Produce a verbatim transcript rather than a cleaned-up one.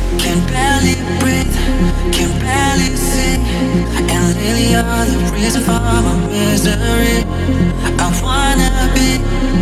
Can barely breathe, can barely see. And lately you're the reason for my misery. I wanna be